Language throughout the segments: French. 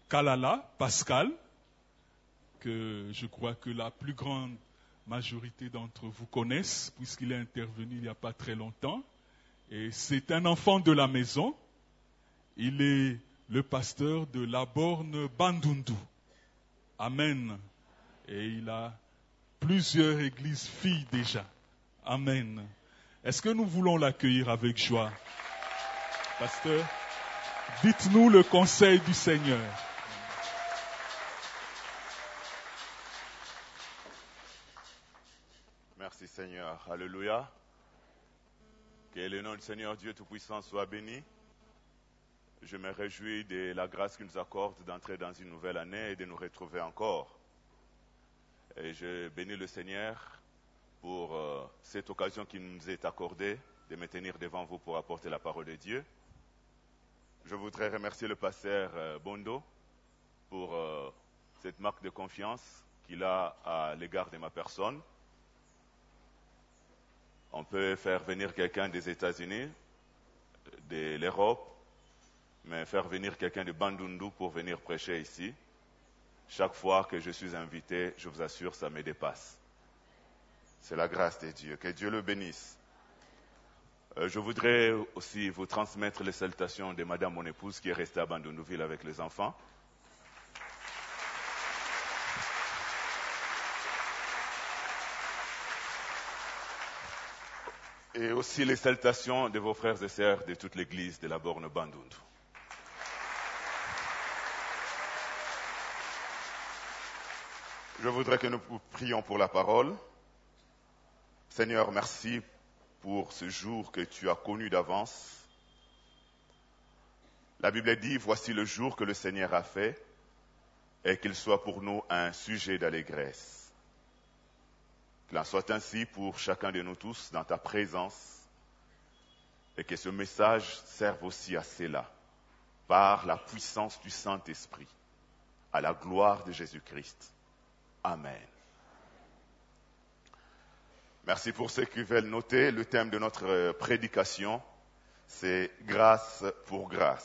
Kalala, Pascal, que je crois que la plus grande majorité d'entre vous connaissent, puisqu'il est intervenu il n'y a pas très longtemps. Et c'est un enfant de la maison. Il est le pasteur de la borne Bandundu. Amen. Et il a plusieurs églises filles déjà. Amen. Est-ce que nous voulons l'accueillir avec joie? Pasteur, dites-nous le conseil du Seigneur. Merci Seigneur. Alléluia. Que le nom du Seigneur Dieu Tout-Puissant soit béni. Je me réjouis de la grâce qu'il nous accorde d'entrer dans une nouvelle année et de nous retrouver encore. Et je bénis le Seigneur pour cette occasion qui nous est accordée de me tenir devant vous pour apporter la parole de Dieu. Je voudrais remercier le pasteur Bondo pour cette marque de confiance qu'il a à l'égard de ma personne. On peut faire venir quelqu'un des États-Unis, de l'Europe, mais faire venir quelqu'un de Bandundu pour venir prêcher ici. Chaque fois que je suis invité, je vous assure, ça me dépasse. C'est la grâce de Dieu. Que Dieu le bénisse. Je voudrais aussi vous transmettre les salutations de Madame mon épouse qui est restée à Bandunduville avec les enfants. Et aussi les salutations de vos frères et sœurs de toute l'église de la borne Bandundu. Je voudrais que nous prions pour la parole. Seigneur, merci pour ce jour que tu as connu d'avance. La Bible dit, voici le jour que le Seigneur a fait, et qu'il soit pour nous un sujet d'allégresse. Qu'il en soit ainsi pour chacun de nous tous dans ta présence, et que ce message serve aussi à cela, par la puissance du Saint-Esprit, à la gloire de Jésus-Christ. Amen. Merci pour ceux qui veulent noter. Le thème de notre prédication, c'est « Grâce pour grâce ».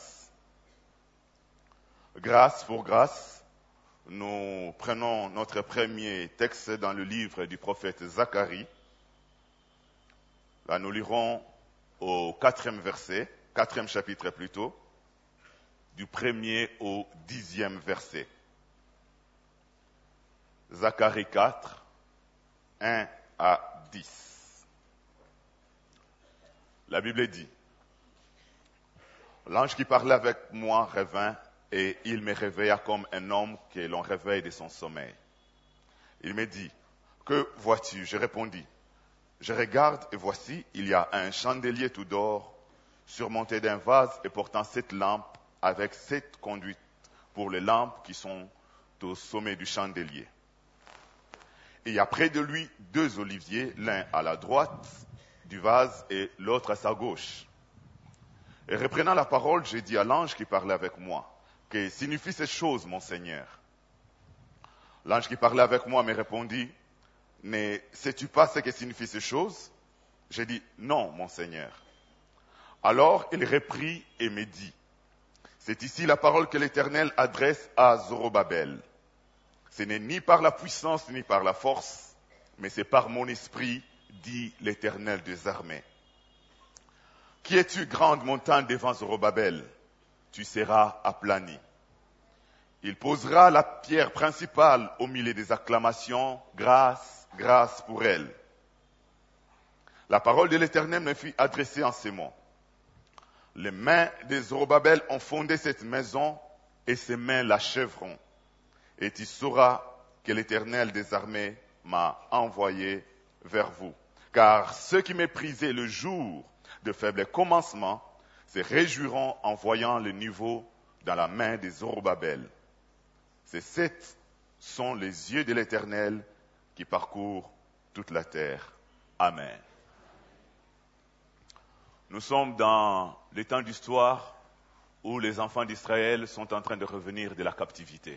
Grâce pour grâce, nous prenons notre premier texte dans le livre du prophète Zacharie. Là, nous lirons au 4e chapitre plutôt, du 1er au 10e verset. Zacharie 4, 1 à 10. La Bible dit, « L'ange qui parlait avec moi revint, et il me réveilla comme un homme que l'on réveille de son sommeil. Il me dit, « Que vois-tu » Je répondis, « Je regarde, et voici, il y a un chandelier tout d'or, surmonté d'un vase et portant 7 lampes, avec 7 conduites pour les lampes qui sont au sommet du chandelier. Et il y a près de lui 2 oliviers, l'un à la droite du vase et l'autre à sa gauche. Et reprenant la parole, j'ai dit à l'ange qui parlait avec moi, « Que signifient ces choses, mon Seigneur ?» L'ange qui parlait avec moi me répondit, « Ne sais-tu pas ce que signifient ces choses ?» J'ai dit, « Non, mon Seigneur. » Alors il reprit et me dit, « C'est ici la parole que l'Éternel adresse à Zorobabel. Ce n'est ni par la puissance ni par la force, mais c'est par mon esprit, dit l'Éternel des armées. Qui es-tu, grande montagne devant Zorobabel? Tu seras aplani. Il posera la pierre principale au milieu des acclamations, grâce, grâce pour elle. La parole de l'Éternel me fut adressée en ces mots. Les mains de Zorobabel ont fondé cette maison et ses mains l'achèveront. Et tu sauras que l'Éternel des armées m'a envoyé vers vous. Car ceux qui méprisaient le jour de faible commencement se réjouiront en voyant le niveau dans la main de Zorobabel. Ces 7 sont les yeux de l'Éternel qui parcourent toute la terre. Amen. Nous sommes dans les temps d'histoire où les enfants d'Israël sont en train de revenir de la captivité.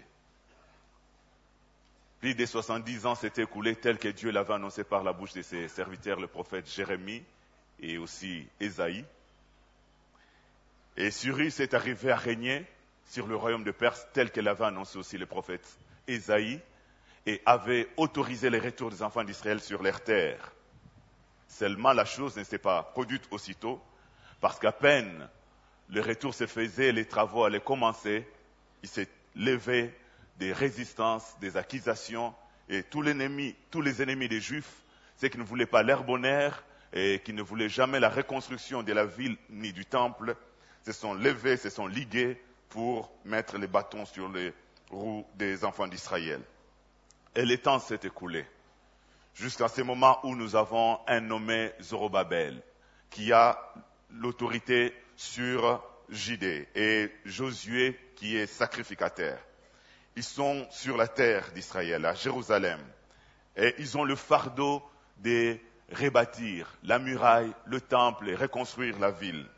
Plus de 70 ans s'étaient écoulés tel que Dieu l'avait annoncé par la bouche de ses serviteurs, le prophète Jérémie et aussi Ésaïe. Et Cyrus est arrivé à régner sur le royaume de Perse, tel que l'avait annoncé aussi le prophète Ésaïe, et avait autorisé le retour des enfants d'Israël sur leur terre. Seulement, la chose ne s'est pas produite aussitôt, parce qu'à peine le retour se faisait, les travaux allaient commencer, il s'est levé des résistances, des accusations, et tous les ennemis des Juifs, ceux qui ne voulaient pas leur bonheur et qui ne voulaient jamais la reconstruction de la ville ni du temple, se sont levés, se sont ligués pour mettre les bâtons sur les roues des enfants d'Israël. Et le temps s'est écoulé, jusqu'à ce moment où nous avons un nommé Zorobabel, qui a l'autorité sur Judée, et Josué qui est sacrificateur. Ils sont sur la terre d'Israël, à Jérusalem, et ils ont le fardeau de rebâtir la muraille, le temple et reconstruire la ville.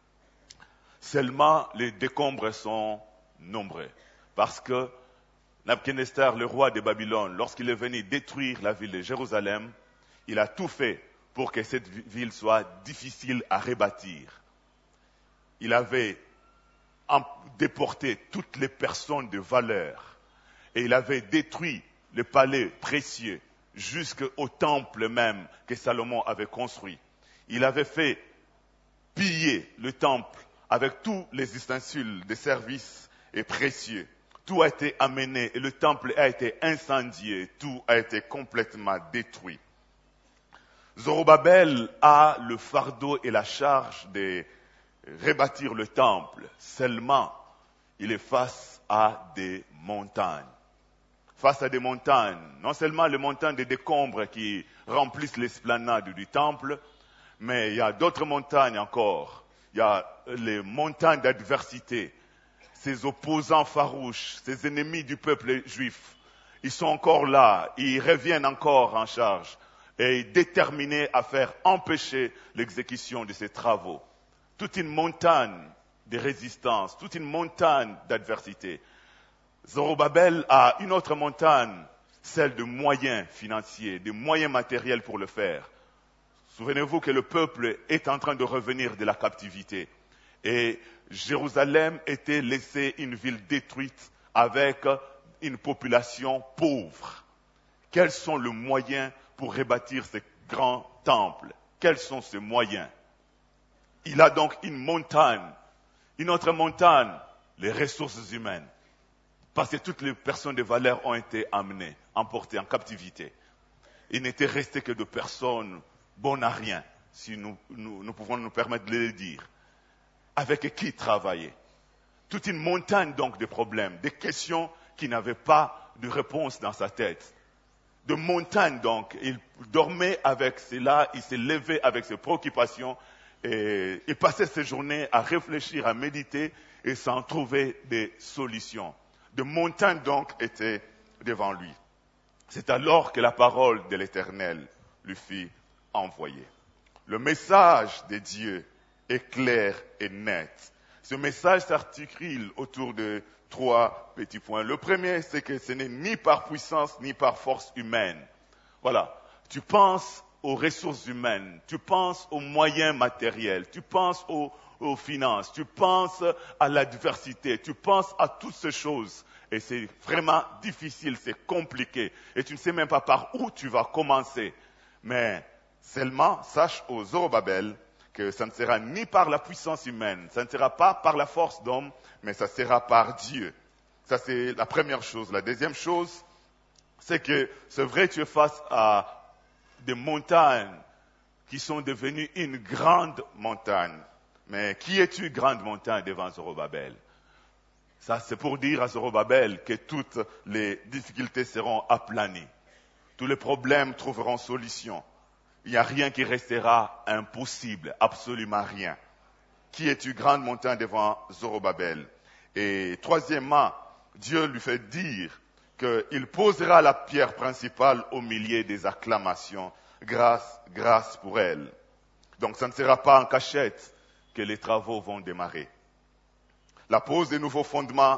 Seulement, les décombres sont nombreux, parce que Nabuchodonosor, le roi de Babylone, lorsqu'il est venu détruire la ville de Jérusalem, il a tout fait pour que cette ville soit difficile à rebâtir. Il avait déporté toutes les personnes de valeur et il avait détruit le palais précieux jusqu'au temple même que Salomon avait construit. Il avait fait piller le temple avec tous les ustensiles de service et précieux. Tout a été amené et le temple a été incendié, tout a été complètement détruit. Zorobabel a le fardeau et la charge de rebâtir le temple. Seulement, il est face à des montagnes. Face à des montagnes, non seulement les montagnes de décombres qui remplissent l'esplanade du temple, mais il y a d'autres montagnes encore. Il y a les montagnes d'adversité. Ces opposants farouches, ces ennemis du peuple juif, ils sont encore là, ils reviennent encore en charge et déterminés à faire empêcher l'exécution de ces travaux. Toute une montagne de résistance, toute une montagne d'adversité. Zorobabel a une autre montagne, celle de moyens financiers, de moyens matériels pour le faire. Souvenez-vous que le peuple est en train de revenir de la captivité. Et Jérusalem était laissée une ville détruite avec une population pauvre. Quels sont les moyens pour rebâtir ce grand temple? Quels sont ces moyens? Il a donc une montagne, une autre montagne, les ressources humaines. Parce que toutes les personnes de valeur ont été amenées, emportées en captivité. Il n'était resté que de personnes bonnes à rien, si nous pouvons nous permettre de le dire. Avec qui travailler? Toute une montagne donc de problèmes, de questions qui n'avaient pas de réponse dans sa tête. De montagnes donc, il dormait avec cela, il s'est levé avec ses préoccupations et passait ses journées à réfléchir, à méditer et sans trouver des solutions. De montagnes donc étaient devant lui. C'est alors que la parole de l'Éternel lui fit envoyer. Le message de Dieu est clair et net. Ce message s'articule autour de 3 petits points. Le premier, c'est que ce n'est ni par puissance ni par force humaine. Voilà. Tu penses aux ressources humaines, tu penses aux moyens matériels, tu penses aux finances, tu penses à l'adversité, tu penses à toutes ces choses. Et c'est vraiment difficile, c'est compliqué. Et tu ne sais même pas par où tu vas commencer. Mais seulement, sache aux Zorobabel que ça ne sera ni par la puissance humaine, ça ne sera pas par la force d'homme, mais ça sera par Dieu. Ça, c'est la première chose. La deuxième chose, c'est que c'est vrai que tu es face à des montagnes qui sont devenues une grande montagne. Mais qui es-tu, grande montagne, devant Zorobabel? Ça, c'est pour dire à Zorobabel que toutes les difficultés seront aplanies. Tous les problèmes trouveront solution. Il n'y a rien qui restera impossible, absolument rien. Qui es-tu, grande montagne, devant Zorobabel? Et troisièmement, Dieu lui fait dire qu'il posera la pierre principale au milieu des acclamations. Grâce pour elle. Donc ça ne sera pas en cachette que les travaux vont démarrer. La pose des nouveaux fondements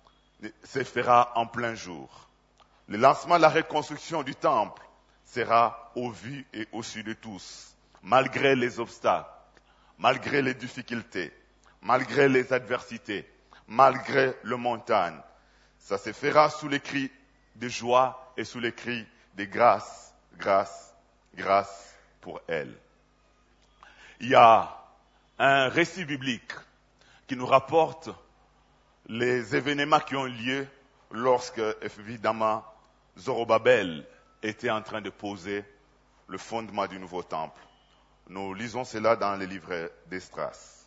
se fera en plein jour. Le lancement de la reconstruction du temple sera au vu et au su de tous, malgré les obstacles, malgré les difficultés, malgré les adversités, malgré le montagne. Ça se fera sous les cris de joie et sous les cris de grâce, grâce, grâce pour elle. Il y a un récit biblique qui nous rapporte les événements qui ont lieu lorsque, évidemment, Zorobabel était en train de poser le fondement du nouveau temple. Nous lisons cela dans les livres d'Esdras.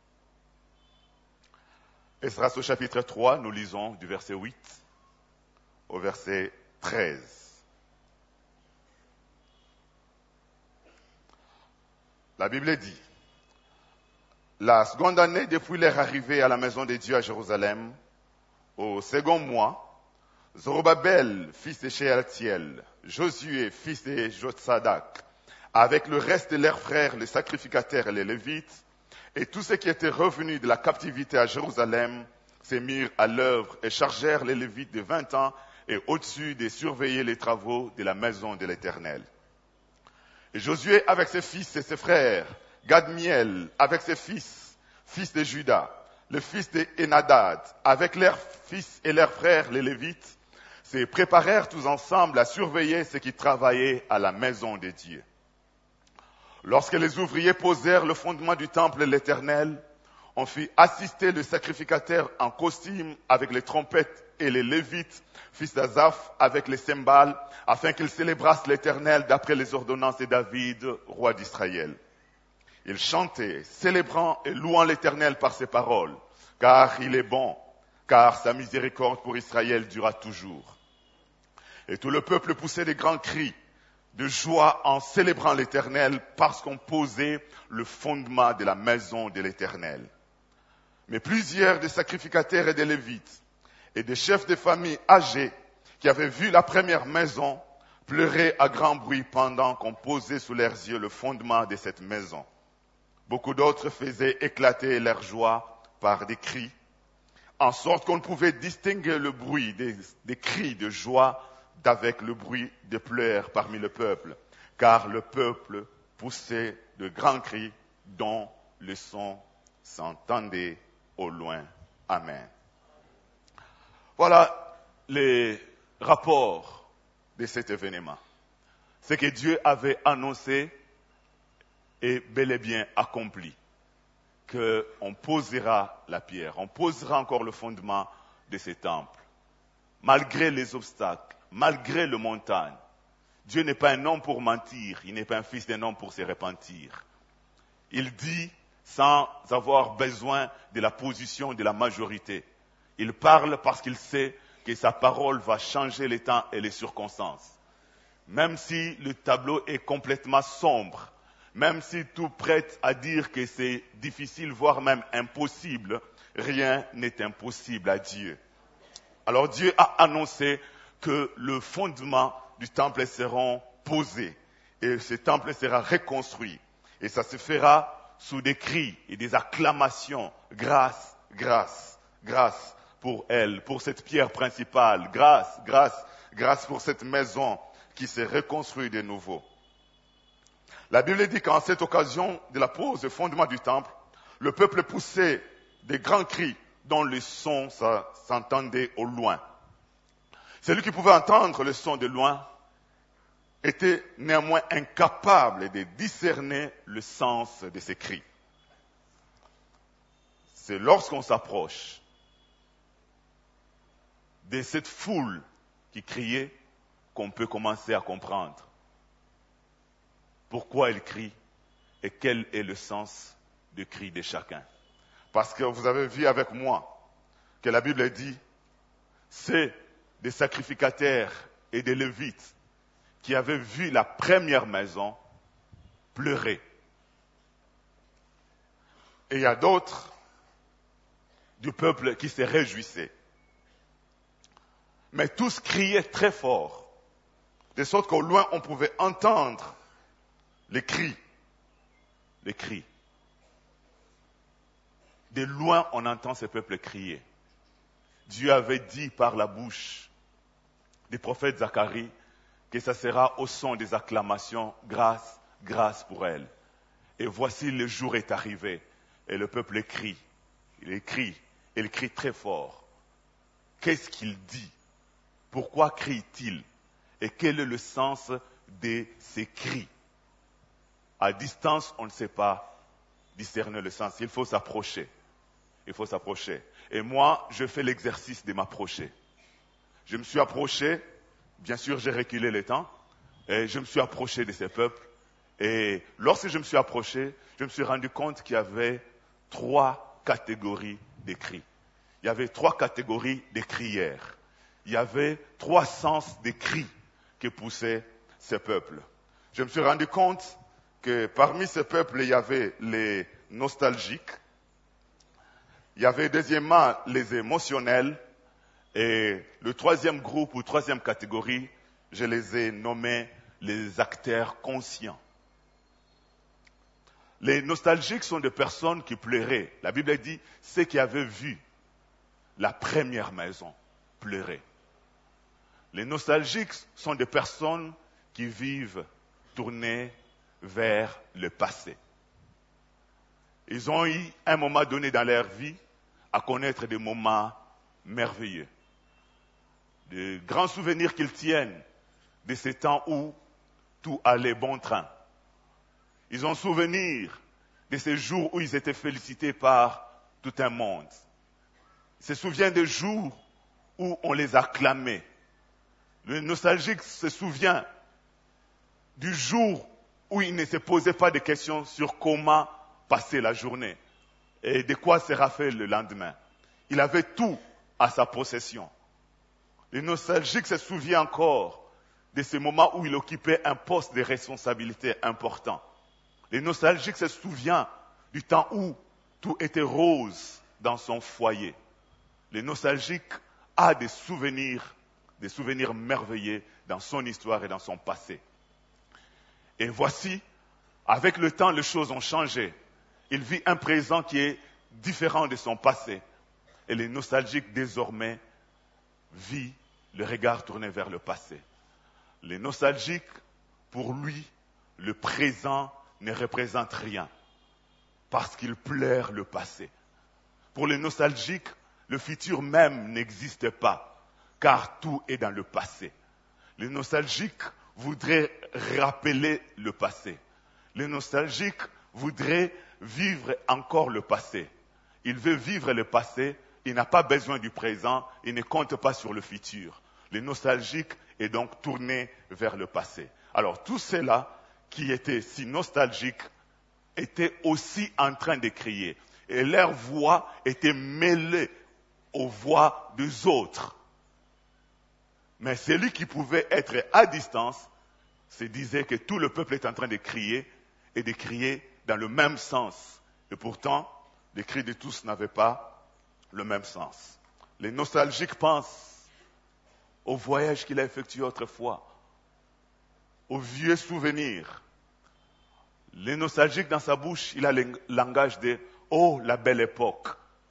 Esdras au chapitre 3, nous lisons du verset 8 au verset 13. La Bible dit, la seconde année depuis leur arrivée à la maison de Dieu à Jérusalem, au second mois, Zorobabel, fils de Shealtiel, Josué, fils de Jotsadak, avec le reste de leurs frères, les sacrificateurs et les Lévites, et tous ceux qui étaient revenus de la captivité à Jérusalem, se mirent à l'œuvre et chargèrent les Lévites de 20 ans et au-dessus de surveiller les travaux de la maison de l'Éternel. Et Josué avec ses fils et ses frères, Gadmiel avec ses fils, fils de Juda, le fils de Enadad, avec leurs fils et leurs frères, les Lévites, se préparèrent tous ensemble à surveiller ceux qui travaillaient à la maison de Dieu. Lorsque les ouvriers posèrent le fondement du temple de l'Éternel, on fit assister le sacrificateur en costume avec les trompettes et les Lévites, fils d'Azaph, avec les cymbales, afin qu'ils célébrassent l'Éternel d'après les ordonnances de David, roi d'Israël. Ils chantaient, célébrant et louant l'Éternel par ses paroles, car il est bon, car sa miséricorde pour Israël durera toujours. Et tout le peuple poussait des grands cris de joie en célébrant l'Éternel parce qu'on posait le fondement de la maison de l'Éternel. Mais plusieurs des sacrificateurs et des Lévites et des chefs de famille âgés qui avaient vu la première maison pleuraient à grand bruit pendant qu'on posait sous leurs yeux le fondement de cette maison. Beaucoup d'autres faisaient éclater leur joie par des cris, en sorte qu'on ne pouvait distinguer le bruit des cris de joie d'avec le bruit des pleurs parmi le peuple, car le peuple poussait de grands cris dont le son s'entendait au loin. Amen. Voilà les rapports de cet événement. Ce que Dieu avait annoncé est bel et bien accompli. Qu'on posera la pierre, on posera encore le fondement de ce temple. Malgré les obstacles, malgré le montagne, Dieu n'est pas un homme pour mentir, il n'est pas un fils d'un homme pour se repentir. Il dit sans avoir besoin de la position de la majorité. Il parle parce qu'il sait que sa parole va changer les temps et les circonstances. Même si le tableau est complètement sombre, même si tout prête à dire que c'est difficile, voire même impossible, rien n'est impossible à Dieu. Alors Dieu a annoncé que le fondement du temple sera posé et ce temple sera reconstruit. Et ça se fera sous des cris et des acclamations. Grâce, grâce, grâce pour elle, pour cette pierre principale. Grâce, grâce, grâce pour cette maison qui s'est reconstruite de nouveau. La Bible dit qu'en cette occasion de la pose du fondement du temple, le peuple poussait des grands cris dont le son s'entendait au loin. Celui qui pouvait entendre le son de loin était néanmoins incapable de discerner le sens de ces cris. C'est lorsqu'on s'approche de cette foule qui criait qu'on peut commencer à comprendre pourquoi elle crie et quel est le sens du cri de chacun. Parce que vous avez vu avec moi que la Bible dit, c'est des sacrificateurs et des Lévites qui avaient vu la première maison pleurer. Et il y a d'autres du peuple qui se réjouissaient. Mais tous criaient très fort, de sorte qu'au loin on pouvait entendre les cris. Les cris. De loin on entend ce peuple crier. Dieu avait dit par la bouche du prophète Zacharie que ça sera au son des acclamations, grâce, grâce pour elle. Et voici le jour est arrivé et le peuple crie, il crie, il crie très fort. Qu'est-ce qu'il dit? Pourquoi crie-t-il? Et quel est le sens de ces cris? À distance, on ne sait pas discerner le sens. Il faut s'approcher. Il faut s'approcher. Et moi, je fais l'exercice de m'approcher. Je me suis approché, bien sûr, j'ai reculé le temps, et je me suis approché de ces peuples. Et lorsque je me suis approché, je me suis rendu compte qu'il y avait 3 catégories de cris. Il y avait 3 catégories de crières. Il y avait 3 sens de cris que poussaient ces peuples. Je me suis rendu compte que parmi ces peuples, il y avait les nostalgiques, il y avait deuxièmement les émotionnels, et le 3e groupe ou 3e catégorie, je les ai nommés les acteurs conscients. Les nostalgiques sont des personnes qui pleuraient. La Bible dit, ceux qui avaient vu la première maison pleurer. Les nostalgiques sont des personnes qui vivent tournées vers le passé. Ils ont eu un moment donné dans leur vie à connaître des moments merveilleux. De grands souvenirs qu'ils tiennent de ces temps où tout allait bon train. Ils ont souvenir de ces jours où ils étaient félicités par tout un monde. Ils se souviennent des jours où on les acclamait. Le nostalgique se souvient du jour où il ne se posait pas de questions sur comment passer la journée et de quoi sera fait le lendemain. Il avait tout à sa possession. Le nostalgique se souvient encore de ces moments où il occupait un poste de responsabilité important. Le nostalgique se souvient du temps où tout était rose dans son foyer. Le nostalgique a des souvenirs merveilleux dans son histoire et dans son passé. Et voici, avec le temps, les choses ont changé. Il vit un présent qui est différent de son passé. Et le nostalgique, désormais, vit le regard tourné vers le passé. Le nostalgique, pour lui, le présent ne représente rien, parce qu'il pleure le passé. Pour le nostalgique, le futur même n'existe pas, car tout est dans le passé. Le nostalgique voudrait rappeler le passé. Le nostalgique voudrait vivre encore le passé. Il veut vivre le passé, il n'a pas besoin du présent, il ne compte pas sur le futur. Le nostalgique est donc tourné vers le passé. Alors tous ceux-là qui étaient si nostalgiques étaient aussi en train de crier. Et leur voix était mêlée aux voix des autres. Mais celui qui pouvait être à distance se disait que tout le peuple est en train de crier et de crier dans le même sens. Et pourtant, les cris de tous n'avaient pas le même sens. Les nostalgiques pensent au voyage qu'il a effectué autrefois, aux vieux souvenirs. Les nostalgiques, dans sa bouche, il a le langage de « Oh, la belle époque ».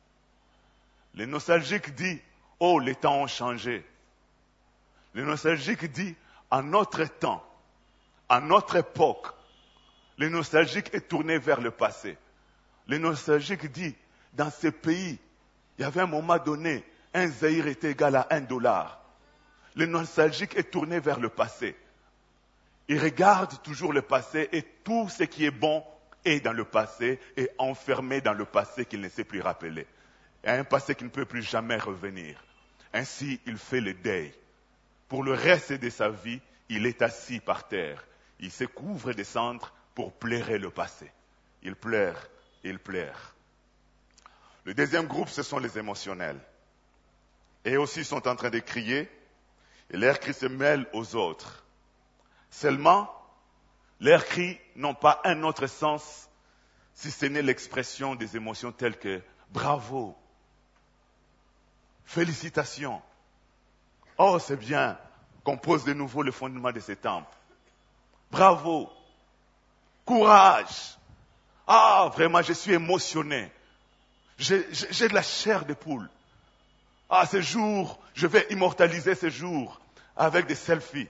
Les nostalgiques dit « Oh, les temps ont changé ». Le nostalgique dit, à notre temps, à notre époque, le nostalgique est tourné vers le passé. Le nostalgique dit, dans ce pays, il y avait un moment donné, un Zaïre était égal à $1. Le nostalgique est tourné vers le passé. Il regarde toujours le passé et tout ce qui est bon est dans le passé et enfermé dans le passé qu'il ne sait plus rappeler. Et un passé qui ne peut plus jamais revenir. Ainsi, il fait le deuil. Pour le reste de sa vie, il est assis par terre. Il se couvre de cendres pour pleurer le passé. Il pleure, il pleure. Le deuxième groupe, ce sont les émotionnels. Et aussi, ils sont en train de crier, et leurs cris se mêlent aux autres. Seulement, leurs cris n'ont pas un autre sens, si ce n'est l'expression des émotions telles que « bravo »,« félicitations », oh, c'est bien qu'on pose de nouveau le fondement de ces temples. Bravo. Courage. Ah, vraiment, je suis émotionné. J'ai de la chair de poule. Ah, ce jour, je vais immortaliser ce jour avec des selfies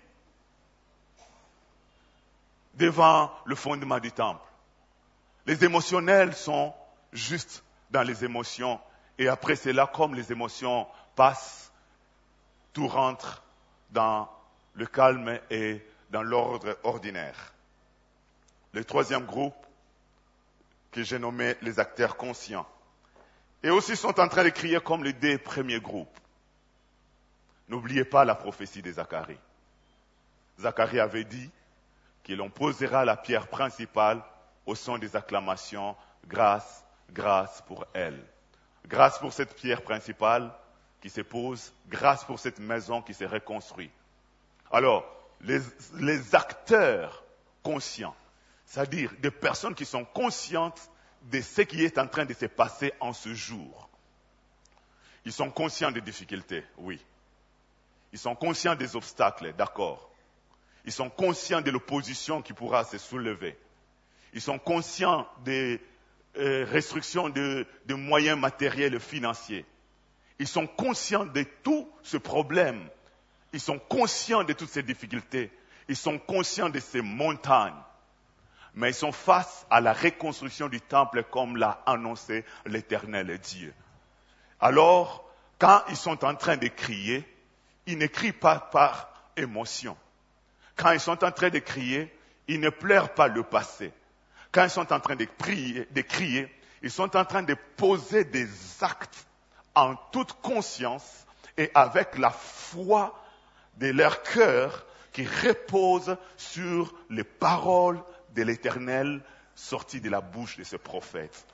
devant le fondement du temple. Les émotionnels sont juste dans les émotions Et après cela, comme les émotions passent, tout rentre dans le calme et dans l'ordre ordinaire. Le troisième groupe, que j'ai nommé les acteurs conscients, et aussi sont en train de crier comme les deux premiers groupes. N'oubliez pas la prophétie de Zacharie. Zacharie avait dit que l'on posera la pierre principale au son des acclamations, grâce, grâce pour elle. Grâce pour cette pierre principale qui se pose, grâce pour cette maison qui se reconstruit. Alors, les acteurs conscients, c'est-à-dire des personnes qui sont conscientes de ce qui est en train de se passer en ce jour. Ils sont conscients des difficultés, oui. Ils sont conscients des obstacles, d'accord. Ils sont conscients de l'opposition qui pourra se soulever. Ils sont conscients des restrictions de moyens matériels et financiers. Ils sont conscients de tout ce problème. Ils sont conscients de toutes ces difficultés. Ils sont conscients de ces montagnes. Mais ils sont face à la reconstruction du temple comme l'a annoncé l'Éternel Dieu. Alors, quand ils sont en train de crier, ils ne crient pas par émotion. Quand ils sont en train de crier, ils ne pleurent pas le passé. Quand ils sont en train de crier, ils sont en train de poser des actes en toute conscience et avec la foi de leur cœur qui repose sur les paroles de l'Éternel sorties de la bouche de ce prophète.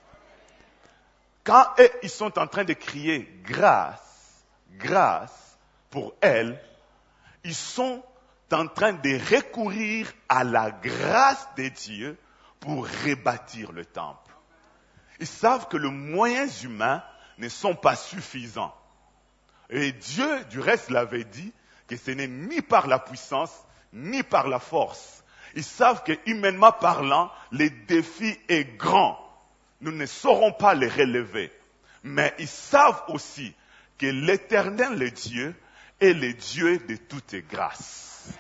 Quand ils sont en train de crier grâce, grâce pour elle, ils sont en train de recourir à la grâce de Dieu pour rebâtir le temple. Ils savent que les moyens humains ne sont pas suffisants. Et Dieu, du reste, l'avait dit que ce n'est ni par la puissance, ni par la force. Ils savent que, humainement parlant, le défi est grand. Nous ne saurons pas les relever. Mais ils savent aussi que l'Éternel, le Dieu, est le Dieu de toute grâce.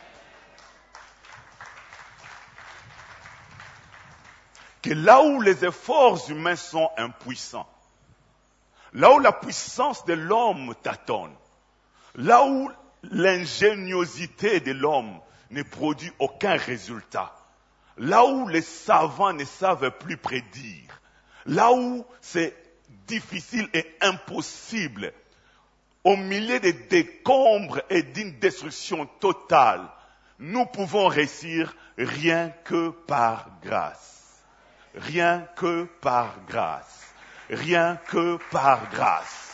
Que là où les efforts humains sont impuissants, là où la puissance de l'homme tâtonne, là où l'ingéniosité de l'homme ne produit aucun résultat, là où les savants ne savent plus prédire, là où c'est difficile et impossible, au milieu des décombres et d'une destruction totale, nous pouvons réussir rien que par grâce. Rien que par grâce. Rien que par grâce.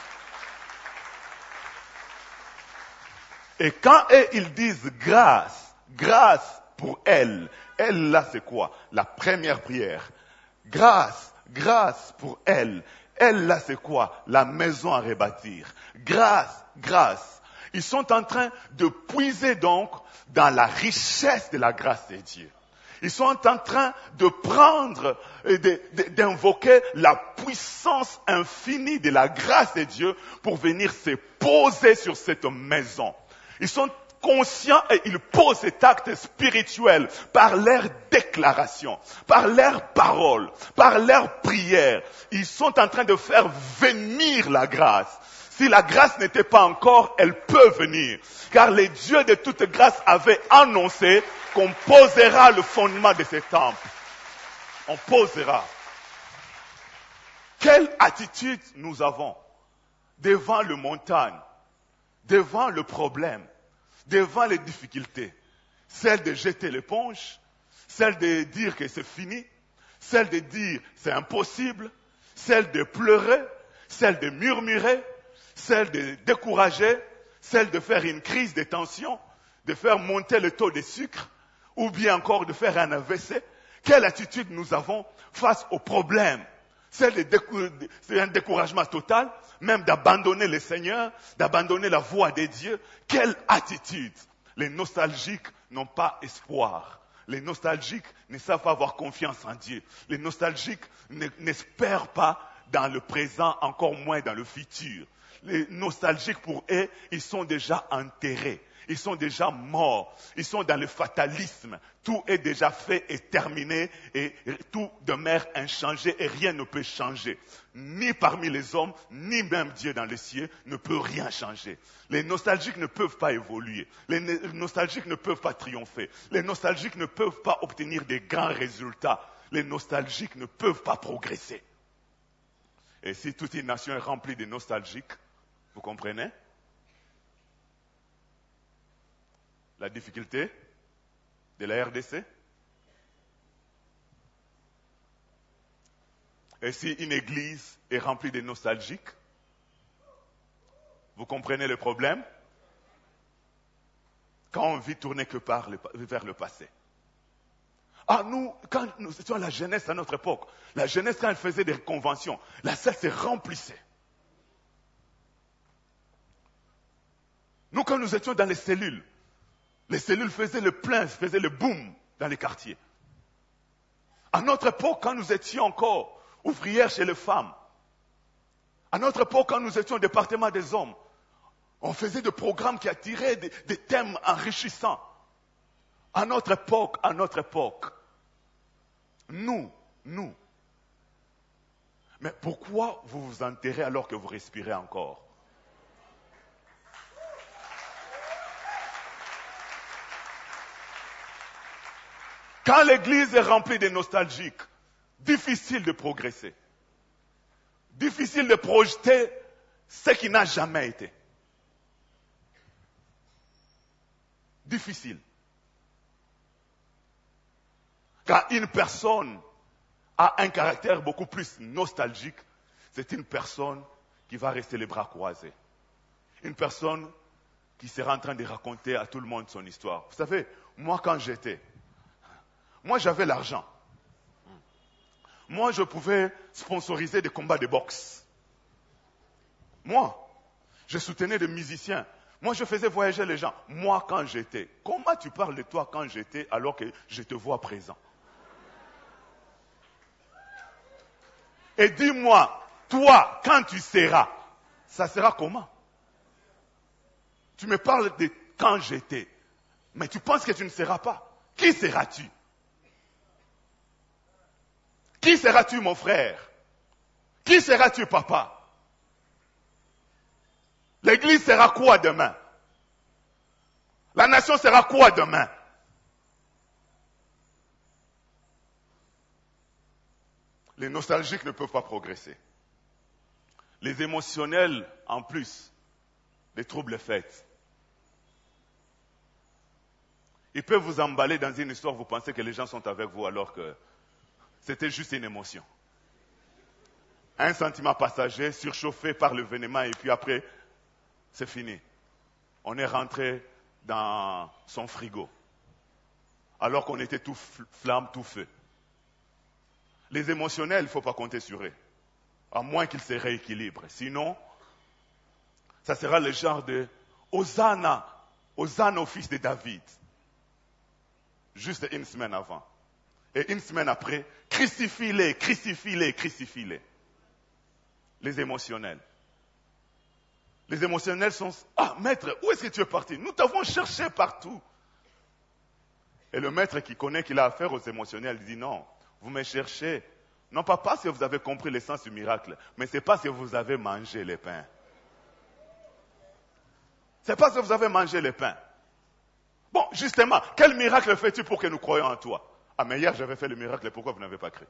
Et quand ils disent grâce, grâce pour elle, elle là c'est quoi? La première prière. Grâce, grâce pour elle. Elle là c'est quoi? La maison à rebâtir. Grâce, grâce. Ils sont en train de puiser donc dans la richesse de la grâce de Dieu. Ils sont en train de prendre, d'invoquer la puissance infinie de la grâce de Dieu pour venir se poser sur cette maison. Ils sont conscients et ils posent cet acte spirituel par leur déclaration, par leurs paroles, par leurs prières. Ils sont en train de faire venir la grâce. Si la grâce n'était pas encore, elle peut venir. Car les dieux de toute grâce avaient annoncé qu'on posera le fondement de ce temple. On posera. Quelle attitude nous avons devant le montagne, devant le problème, devant les difficultés? Celle de jeter l'éponge, celle de dire que c'est fini, celle de dire c'est impossible, celle de pleurer, celle de murmurer, celle de décourager, celle de faire une crise de tension, de faire monter le taux de sucre, ou bien encore de faire un AVC. Quelle attitude nous avons face aux problèmes? C'est un découragement total, même d'abandonner le Seigneur, d'abandonner la voie de Dieu. Quelle attitude? Les nostalgiques n'ont pas espoir. Les nostalgiques ne savent pas avoir confiance en Dieu. Les nostalgiques n'espèrent pas dans le présent, encore moins dans le futur. les nostalgiques, pour eux, ils sont déjà enterrés. Ils sont déjà morts. Ils sont dans le fatalisme. Tout est déjà fait et terminé et tout demeure inchangé et rien ne peut changer. Ni parmi les hommes, ni même Dieu dans les cieux ne peut rien changer. Les nostalgiques ne peuvent pas évoluer. Les nostalgiques ne peuvent pas triompher. Les nostalgiques ne peuvent pas obtenir des grands résultats. Les nostalgiques ne peuvent pas progresser. Et si toute une nation est remplie de nostalgiques, vous comprenez? La difficulté de la RDC. Et si une église est remplie de nostalgiques, vous comprenez le problème? Quand on vit tourner que vers le passé. Ah, quand nous étions à la jeunesse à notre époque, la jeunesse, quand elle faisait des conventions, la salle se remplissait. Nous, quand nous étions dans les cellules faisaient le plein, faisaient le boom dans les quartiers. À notre époque, quand nous étions encore ouvrières chez les femmes, à notre époque, quand nous étions au département des hommes, on faisait des programmes qui attiraient des thèmes enrichissants. À notre époque, nous. Mais pourquoi vous vous enterrez alors que vous respirez encore? Quand l'église est remplie de nostalgiques, difficile de progresser. Difficile de projeter ce qui n'a jamais été. Difficile. Quand une personne a un caractère beaucoup plus nostalgique, c'est une personne qui va rester les bras croisés. Une personne qui sera en train de raconter à tout le monde son histoire. Vous savez, moi j'avais l'argent. Moi, je pouvais sponsoriser des combats de boxe. Moi, je soutenais des musiciens. Moi, je faisais voyager les gens. Moi, quand j'étais. Comment tu parles de toi quand j'étais alors que je te vois présent? Et dis-moi, toi, quand tu seras, ça sera comment? Tu me parles de quand j'étais, mais tu penses que tu ne seras pas. Qui seras-tu? Qui seras-tu, mon frère? Qui seras-tu, papa? L'église sera quoi demain? La nation sera quoi demain? Les nostalgiques ne peuvent pas progresser. Les émotionnels, en plus, les troubles faits. Ils peuvent vous emballer dans une histoire, vous pensez que les gens sont avec vous alors que c'était juste une émotion. Un sentiment passager, surchauffé par le l'événement, et puis après, c'est fini. On est rentré dans son frigo, alors qu'on était tout flamme, tout feu. Les émotionnels, il ne faut pas compter sur eux, à moins qu'ils se rééquilibrent. Sinon, ça sera le genre de Hosanna au fils de David, juste une semaine avant. Et une semaine après, crucifie-les, crucifie-les, crucifie-les. Les émotionnels. Les émotionnels sont, ah maître, où est-ce que tu es parti? Nous t'avons cherché partout. Et le maître qui connaît qu'il a affaire aux émotionnels dit non, vous me cherchez, non pas parce que vous avez compris l'essence du miracle, mais c'est parce que vous avez mangé les pains. C'est parce que vous avez mangé les pains. Bon, justement, quel miracle fais-tu pour que nous croyions en toi? Ah, mais hier j'avais fait le miracle, pourquoi vous n'avez pas cru?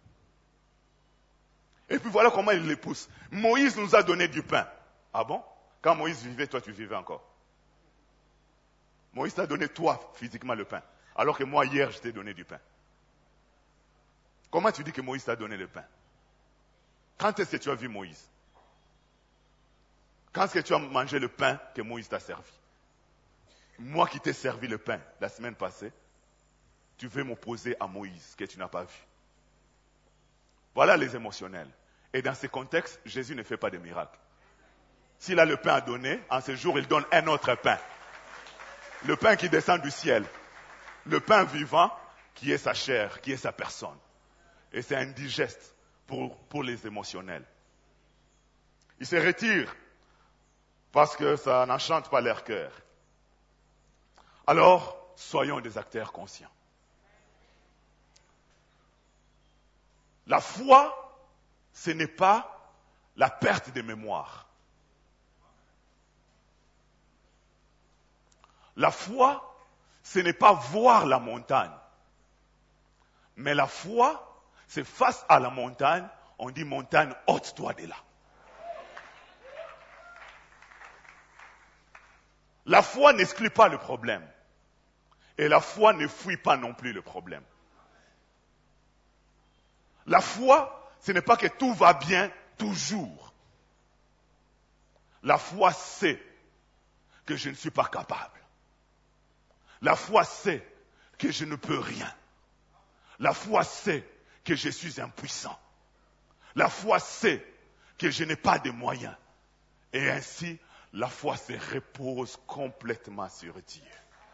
Et puis voilà comment il les pousse. Moïse nous a donné du pain. Ah bon? Quand Moïse vivait, toi tu vivais encore. Moïse t'a donné toi physiquement le pain, alors que moi hier je t'ai donné du pain. Comment tu dis que Moïse t'a donné le pain? Quand est-ce que tu as vu Moïse? Quand est-ce que tu as mangé le pain que Moïse t'a servi? Moi qui t'ai servi le pain la semaine passée, tu veux m'opposer à Moïse que tu n'as pas vu. Voilà les émotionnels. Et dans ces contextes, Jésus ne fait pas de miracle. S'il a le pain à donner, en ce jour, il donne un autre pain. Le pain qui descend du ciel. Le pain vivant qui est sa chair, qui est sa personne. Et c'est indigeste pour les émotionnels. Il se retire parce que ça n'enchante pas leur cœur. Alors, soyons des acteurs conscients. La foi, ce n'est pas la perte de mémoire. La foi, ce n'est pas voir la montagne. Mais la foi, c'est face à la montagne, on dit montagne, ôte-toi de là. La foi n'exclut pas le problème. Et la foi ne fuit pas non plus le problème. La foi, ce n'est pas que tout va bien toujours. La foi sait que je ne suis pas capable. La foi sait que je ne peux rien. La foi sait que je suis impuissant. La foi sait que je n'ai pas de moyens. Et ainsi, la foi se repose complètement sur Dieu.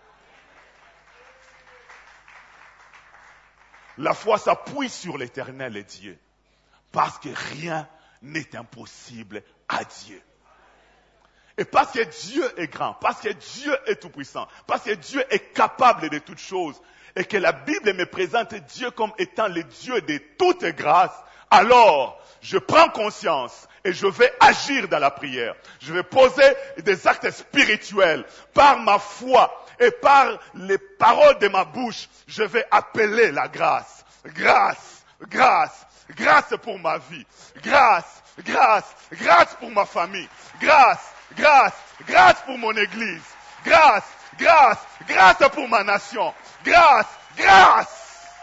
La foi s'appuie sur l'Éternel et Dieu. Parce que rien n'est impossible à Dieu. Et parce que Dieu est grand, parce que Dieu est tout-puissant, parce que Dieu est capable de toutes choses, et que la Bible me présente Dieu comme étant le Dieu de toute grâce, alors je prends conscience et je vais agir dans la prière. Je vais poser des actes spirituels par ma foi et par les paroles de ma bouche. Je vais appeler la grâce. Grâce, grâce, grâce pour ma vie. Grâce, grâce, grâce pour ma famille. Grâce, grâce, grâce pour mon église. Grâce, grâce, grâce pour ma nation. Grâce, grâce.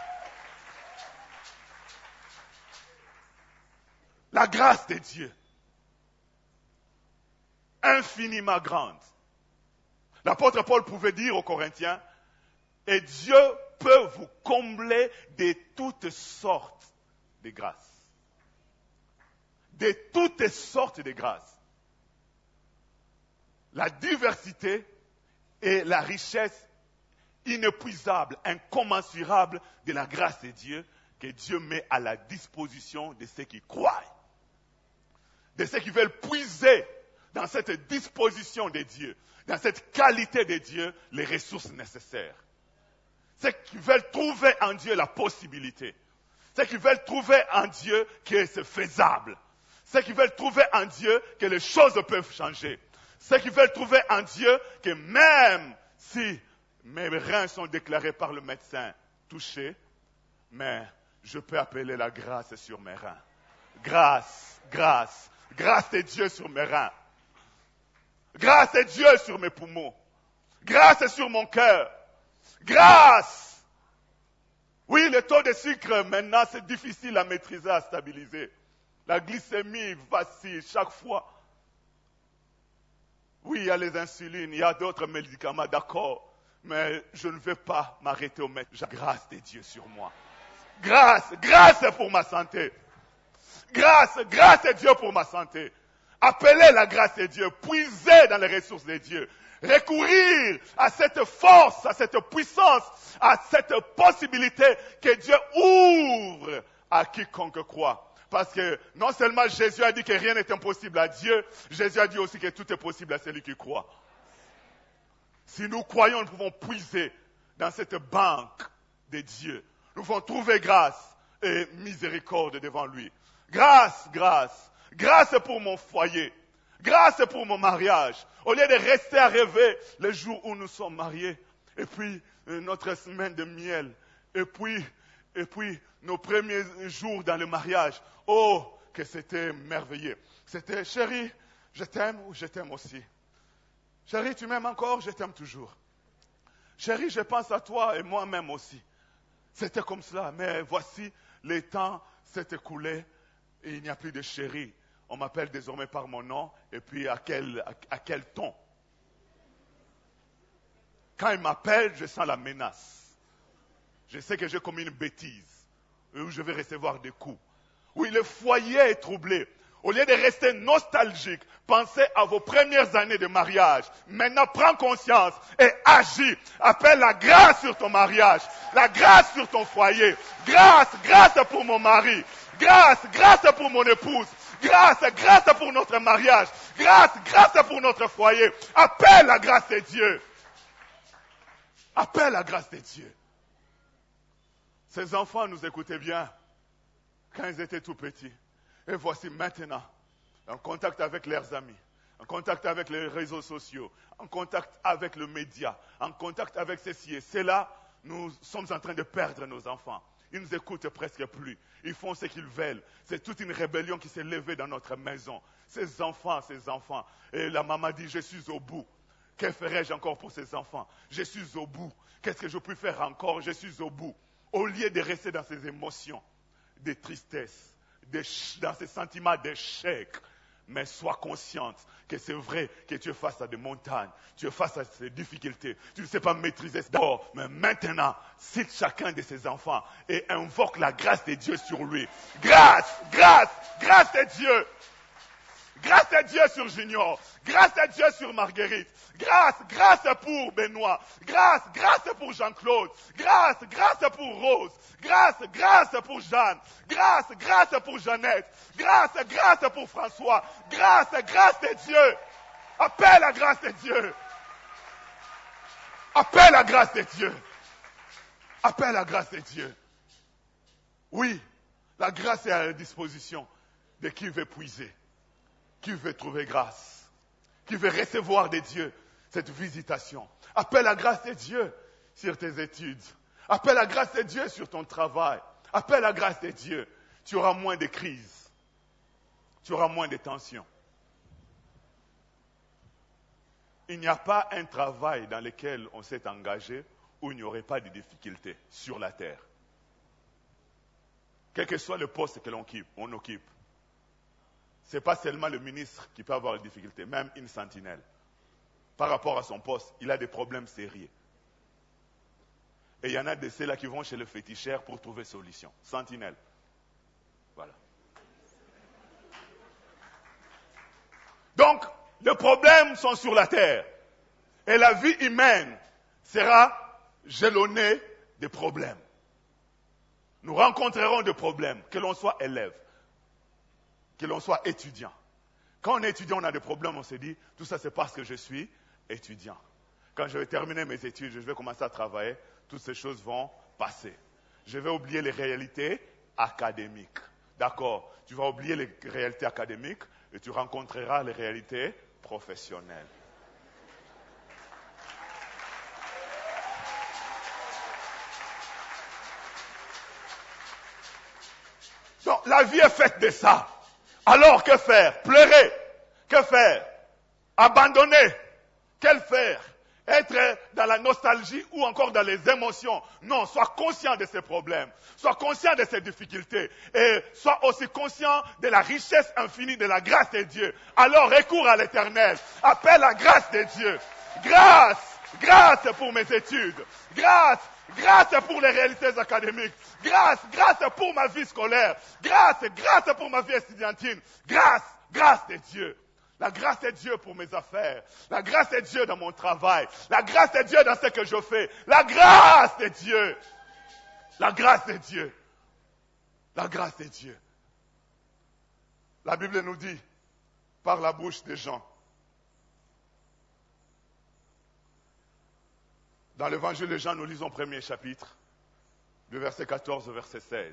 La grâce de Dieu, infiniment grande. L'apôtre Paul pouvait dire aux Corinthiens, et Dieu peut vous combler de toutes sortes de grâces. De toutes sortes de grâces. La diversité et la richesse inépuisable, incommensurable de la grâce de Dieu que Dieu met à la disposition de ceux qui croient. De ceux qui veulent puiser dans cette disposition de Dieu, dans cette qualité de Dieu, les ressources nécessaires. Ceux qui veulent trouver en Dieu la possibilité. Ceux qui veulent trouver en Dieu que c'est faisable. Ceux qui veulent trouver en Dieu que les choses peuvent changer. Ceux qui veulent trouver en Dieu que même si mes reins sont déclarés par le médecin touchés, mais je peux appeler la grâce sur mes reins. Grâce, grâce. Grâce de Dieu sur mes reins. Grâce de Dieu sur mes poumons. Grâce sur mon cœur. Grâce. Oui, le taux de sucre, maintenant, c'est difficile à maîtriser, à stabiliser. La glycémie vacille chaque fois. Oui, il y a les insulines, il y a d'autres médicaments, d'accord. Mais je ne vais pas m'arrêter au maître. J'ai grâce de Dieu sur moi. Grâce, grâce pour ma santé. Grâce, grâce à Dieu pour ma santé. Appelez la grâce de Dieu, puisez dans les ressources de Dieu. Recourir à cette force, à cette puissance, à cette possibilité que Dieu ouvre à quiconque croit. Parce que non seulement Jésus a dit que rien n'est impossible à Dieu, Jésus a dit aussi que tout est possible à celui qui croit. Si nous croyons, nous pouvons puiser dans cette banque de Dieu. Nous pouvons trouver grâce et miséricorde devant lui. Grâce, grâce. Grâce pour mon foyer. Grâce pour mon mariage. Au lieu de rester à rêver le jour où nous sommes mariés. Et puis notre semaine de miel. Et puis nos premiers jours dans le mariage. Oh, que c'était merveilleux. C'était, chérie, je t'aime ou je t'aime aussi. Chérie, tu m'aimes encore, je t'aime toujours. Chérie, je pense à toi et moi-même aussi. C'était comme cela, mais voici, le temps s'est écoulé et il n'y a plus de chérie. On m'appelle désormais par mon nom et puis à quel ton. Quand il m'appelle, je sens la menace. Je sais que j'ai commis une bêtise où je vais recevoir des coups. Oui, le foyer est troublé. Au lieu de rester nostalgique, pensez à vos premières années de mariage. Maintenant, prends conscience et agis. Appelle la grâce sur ton mariage, la grâce sur ton foyer. Grâce, grâce pour mon mari. Grâce, grâce pour mon épouse. Grâce, grâce pour notre mariage. Grâce pour notre foyer. Appelle la grâce de Dieu. Appelle la grâce de Dieu. Ces enfants nous écoutaient bien quand ils étaient tout petits. Et voici maintenant, en contact avec leurs amis, en contact avec les réseaux sociaux, en contact avec le média, en contact avec ceci et cela, nous sommes en train de perdre nos enfants. Ils ne nous écoutent presque plus. Ils font ce qu'ils veulent. C'est toute une rébellion qui s'est levée dans notre maison. Ces enfants. Et la maman dit, je suis au bout. Que ferais-je encore pour ces enfants? Je suis au bout. Qu'est-ce que je peux faire encore? Je suis au bout. Au lieu de rester dans ces émotions de tristesse, dans ces sentiments d'échec, mais sois consciente que c'est vrai que tu es face à des montagnes, tu es face à ces difficultés, tu ne sais pas maîtriser d'abord, mais maintenant, cite chacun de ses enfants et invoque la grâce de Dieu sur lui. Grâce de Dieu. Grâce à Dieu sur Junior. Grâce à Dieu sur Marguerite. Grâce pour Benoît. Grâce pour Jean-Claude. Grâce pour Rose. Grâce pour Jeanne. Grâce pour Jeannette. Grâce pour François. Grâce de Dieu. Appelle la grâce de Dieu. Appelle la grâce de Dieu. Appelle la grâce de Dieu. Oui, la grâce est à la disposition de qui veut puiser. Qui veut trouver grâce, qui veut recevoir de Dieu cette visitation. Appelle la grâce de Dieu sur tes études. Appelle la grâce de Dieu sur ton travail. Appelle la grâce de Dieu. Tu auras moins de crises. Tu auras moins de tensions. Il n'y a pas un travail dans lequel on s'est engagé où il n'y aurait pas de difficultés sur la terre. Quel que soit le poste que on occupe. Ce n'est pas seulement le ministre qui peut avoir des difficultés, même une sentinelle. Par rapport à son poste, il a des problèmes sérieux. Et il y en a de ceux-là qui vont chez le féticheur pour trouver solution. Sentinelle. Voilà. Donc, les problèmes sont sur la terre. Et la vie humaine sera jalonnée de problèmes. Nous rencontrerons des problèmes, que l'on soit élève, que l'on soit étudiant. Quand on est étudiant, on a des problèmes, on se dit, tout ça c'est parce que je suis étudiant. Quand je vais terminer mes études, je vais commencer à travailler, toutes ces choses vont passer. Je vais oublier les réalités académiques. D'accord, tu vas oublier les réalités académiques et tu rencontreras les réalités professionnelles. Donc, la vie est faite de ça. Alors, que faire? Pleurer. Que faire? Abandonner. Quel faire? Être dans la nostalgie ou encore dans les émotions. Non, sois conscient de ces problèmes. Sois conscient de ces difficultés. Et sois aussi conscient de la richesse infinie de la grâce de Dieu. Alors, recours à l'Éternel. Appelle la grâce de Dieu. Grâce pour mes études. Grâce pour les réalités académiques. Grâce pour ma vie scolaire. Grâce pour ma vie estudiantine. Grâce de Dieu. La grâce de Dieu pour mes affaires. La grâce de Dieu dans mon travail. La grâce de Dieu dans ce que je fais. La grâce de Dieu. La grâce de Dieu. La grâce de Dieu. La Bible nous dit, par la bouche des gens, dans l'évangile de Jean, nous lisons premier chapitre, du verset 14 au verset 16.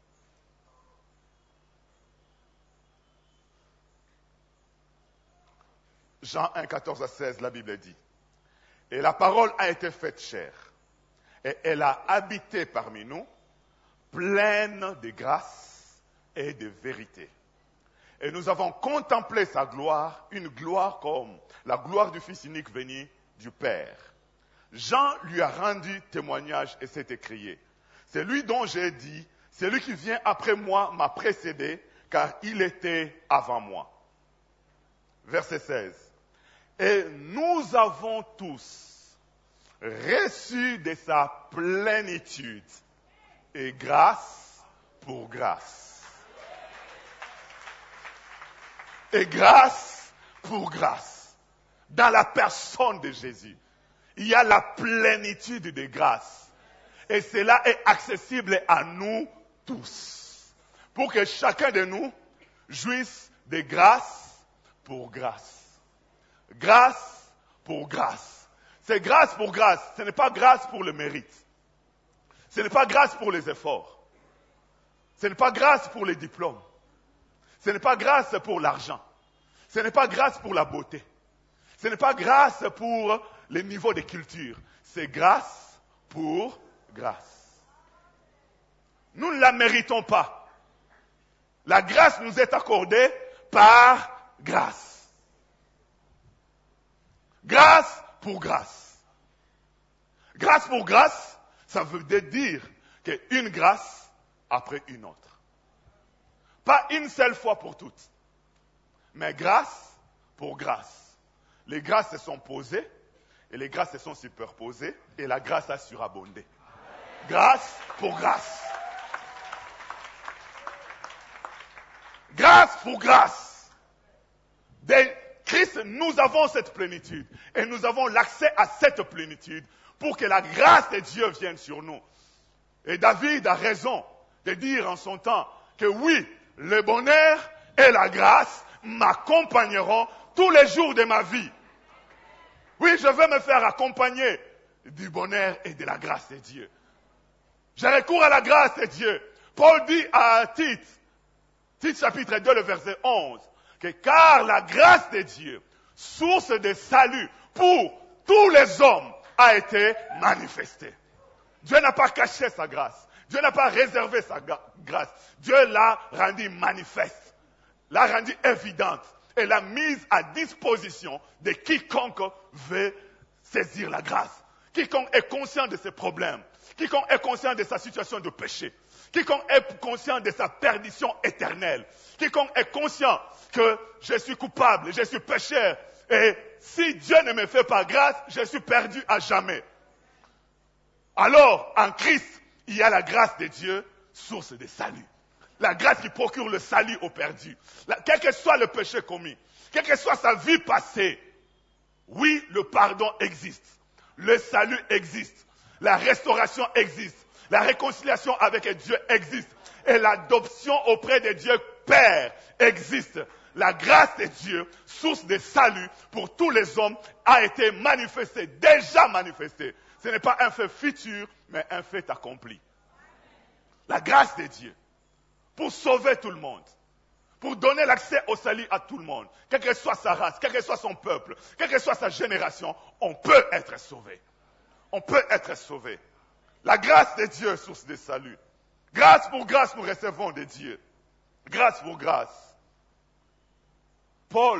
Jean 1, 14 à 16, la Bible dit, « Et la parole a été faite chair, et elle a habité parmi nous, pleine de grâce et de vérité. Et nous avons contemplé sa gloire, une gloire comme la gloire du Fils unique venu du Père. Jean lui a rendu témoignage et s'est écrié, « C'est lui dont j'ai dit, celui qui vient après moi m'a précédé, car il était avant moi. » Verset 16. « Et nous avons tous reçu de sa plénitude, et grâce pour grâce. » Et grâce pour grâce. Dans la personne de Jésus, il y a la plénitude de grâce. Et cela est accessible à nous tous. Pour que chacun de nous jouisse de grâce pour grâce. Grâce pour grâce. C'est grâce pour grâce. Ce n'est pas grâce pour le mérite. Ce n'est pas grâce pour les efforts. Ce n'est pas grâce pour les diplômes. Ce n'est pas grâce pour l'argent. Ce n'est pas grâce pour la beauté. Ce n'est pas grâce pour les niveaux de culture. C'est grâce pour grâce. Nous ne la méritons pas. La grâce nous est accordée par grâce. Grâce pour grâce. Grâce pour grâce, ça veut dire qu'une grâce après une autre. Pas une seule fois pour toutes, mais grâce pour grâce. Les grâces se sont posées et les grâces se sont superposées et la grâce a surabondé. Grâce pour grâce. Grâce pour grâce. Dès Christ, nous avons cette plénitude et nous avons l'accès à cette plénitude pour que la grâce de Dieu vienne sur nous. Et David a raison de dire en son temps que oui, le bonheur et la grâce m'accompagneront tous les jours de ma vie. Oui, je veux me faire accompagner du bonheur et de la grâce de Dieu. Je recours à la grâce de Dieu. Paul dit à Tite chapitre 2, le verset 11, que car la grâce de Dieu, source de salut pour tous les hommes, a été manifestée. Dieu n'a pas caché sa grâce. Dieu n'a pas réservé sa grâce. Dieu l'a rendue manifeste, l'a rendue évidente et l'a mise à disposition de quiconque veut saisir la grâce. Quiconque est conscient de ses problèmes, quiconque est conscient de sa situation de péché, quiconque est conscient de sa perdition éternelle, quiconque est conscient que je suis coupable, je suis pécheur, et si Dieu ne me fait pas grâce, je suis perdu à jamais. Alors, en Christ, il y a la grâce de Dieu, source de salut. La grâce qui procure le salut aux perdus. Quel que soit le péché commis, quelle que soit sa vie passée, oui, le pardon existe. Le salut existe. La restauration existe. La réconciliation avec Dieu existe. Et l'adoption auprès de Dieu Père existe. La grâce de Dieu, source de salut pour tous les hommes, a été manifestée, déjà manifestée. Ce n'est pas un fait futur, mais un fait accompli. La grâce de Dieu, pour sauver tout le monde, pour donner l'accès au salut à tout le monde, quelle que soit sa race, quel que soit son peuple, quelle que soit sa génération, on peut être sauvé. On peut être sauvé. La grâce de Dieu, source de salut. Grâce pour grâce, nous recevons de Dieu. Grâce pour grâce. Paul,